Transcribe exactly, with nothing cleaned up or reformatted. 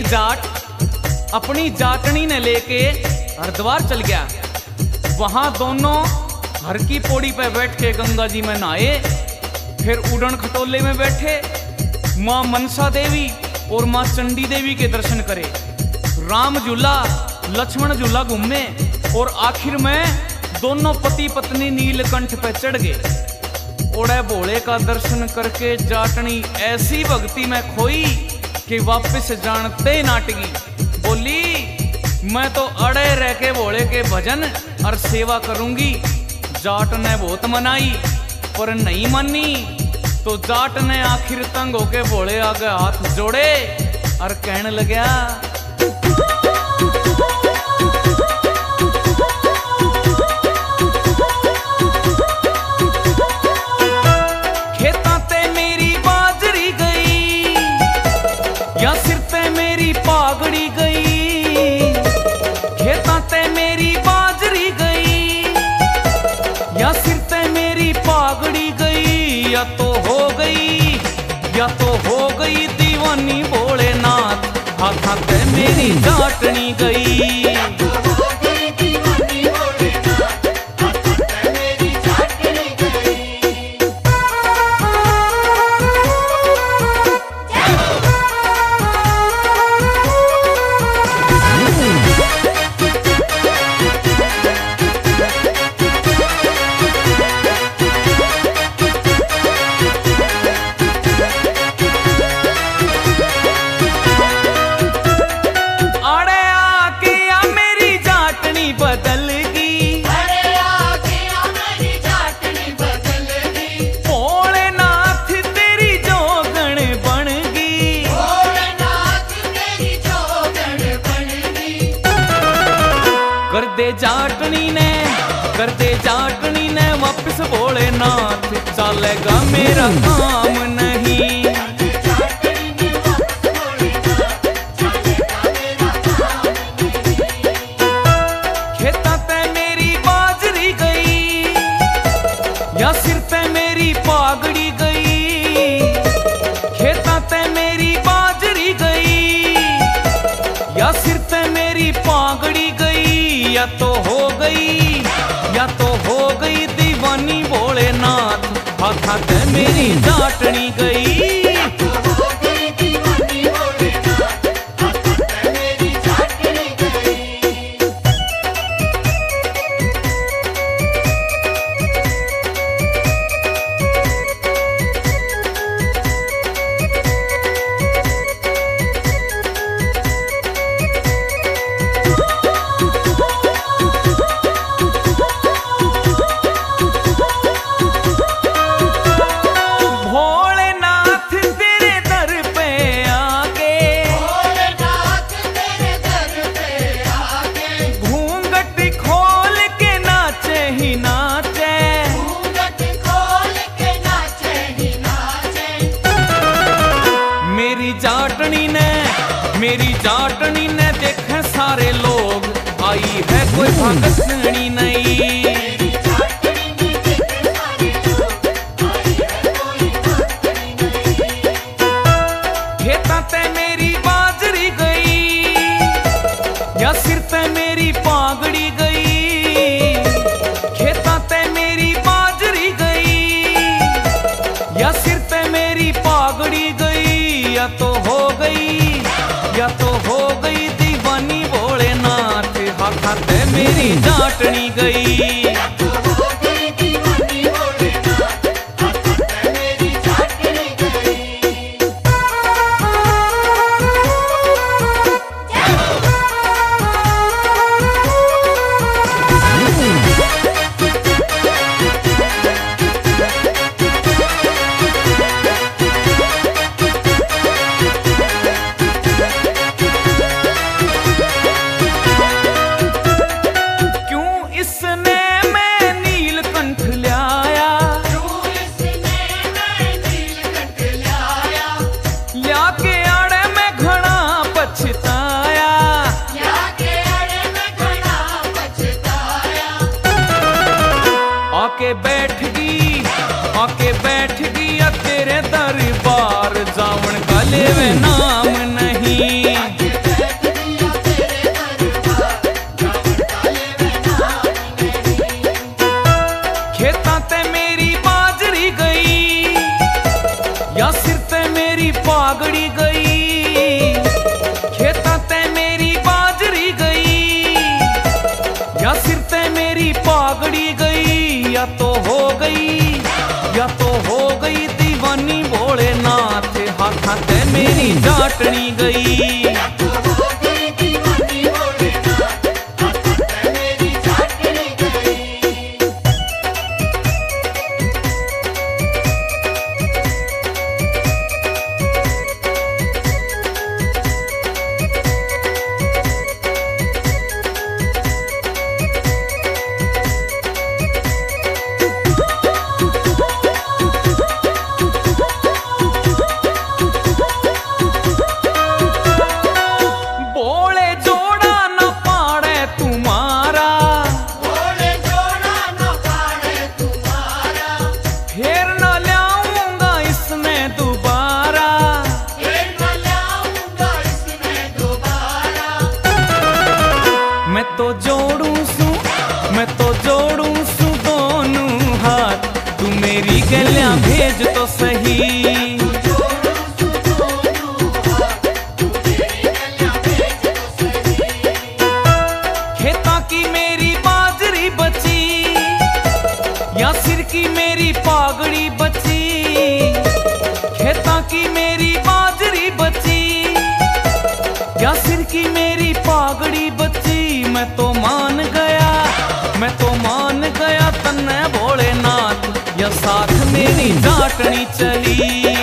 जाट अपनी जाटनी ने लेके हरिद्वार चल गया। वहां दोनों घर की पौड़ी पे बैठ के गंगा जी में नहाए। फिर उड़न खटोले में बैठे माँ मनसा देवी और माँ चंडी देवी के दर्शन करे। राम झूला लक्ष्मण झूला घूमे और आखिर में दोनों पति पत्नी नीलकंठ पे चढ़ गए। ओड़े भोले का दर्शन करके जाटनी ऐसी भक्ति में खोई कि वापस जानते नाटगी। बोली मैं तो अड़े रह के भोले के भजन और सेवा करूंगी। जाट ने बहुत मनाई पर नहीं मानी, तो जाट ने आखिर तंग होके भोले आगे हाथ जोड़े और कहने लगा, खेता ते मेरी बाजरी गई या सिर ते मेरी पागड़ी गई। खेता ते मेरी बाजरी गई या सिर ते मेरी पागड़ी गई। या तो हो गई या तो हो गई दीवानी भोलेनाथ, हाथा ते मेरी जाटनी गई। कर दे जाटनी ने कर दे जाटनी ने वापिस भोलेनाथ, चलेगा मेरा काम नहीं। खेता ते मेरी बाजरी गई या सिर ते मेरी पागड़ी गई। खेता ते मेरी बाजरी गई या सिर ते मेरी पागड़ी गई। या तो हो गई या तो हो गई दीवानी भोलेनाथ, हाथा ते मेरी जाटनी गई। जाटनी ने मेरी जाटनी ने देखे सारे लोग, आई है कोई भगतनी नहीं। खेता ते मेरी बाजरी गई या सिर ते मेरी पागड़ी गई। खेता ते मेरी बाजरी गई या सिर ते मेरी पागड़ी गई। या तो हो गई या तो हो गई दीवानी भोलेनाथ, हाथा ते मेरी जाटनी गई। इसने मेरी जाटनी गई। मैं तो जोड़ू सू मैं तो जोड़ू सू दोनों हाथ, तू मेरी गलियां भेज तो सही। खेता की मेरी बाजरी बची या सिर की मेरी पागड़ी बची, खेता की मेरी बाजरी बची या सिर की मेरी पागड़ी बची। मैं तो मान गया मैं तो मान गया तन्ने भोलेनाथ, या साथ मेरी जाटनी चली।